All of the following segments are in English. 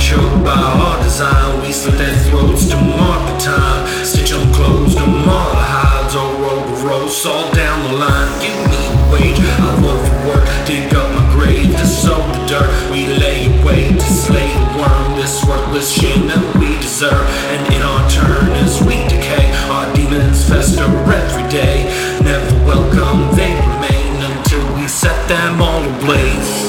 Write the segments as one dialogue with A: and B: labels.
A: choked by our design. We slit their throats to mark the time. Stitch them closed to mar the hides. Or roll the roast all down the line. Give me a wage, I'll overwork. Dig up my grave to sow the dirt. We lay away to slay the worm. This worthless shame that we deserve. And in our turn as we decay, our demons fester every day. Never welcome, they remain until we set them all ablaze.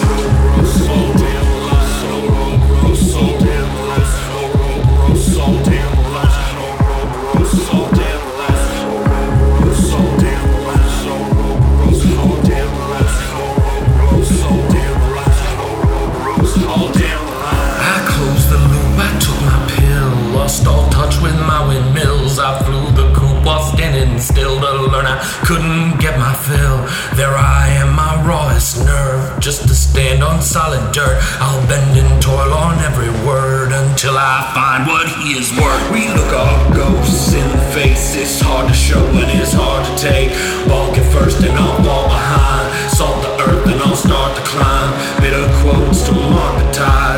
A: Lost all touch with my windmills. I flew the coop while standing still to learn I couldn't get my fill. There I am, my rawest nerve, just to stand on solid dirt. I'll bend and toil on every word until I find what he is worth. We look our ghosts in the face. It's hard to show and it's hard to take. Walk it first and I'll fall behind. Salt the earth and I'll start to climb. Bitter quotes to mark the tide.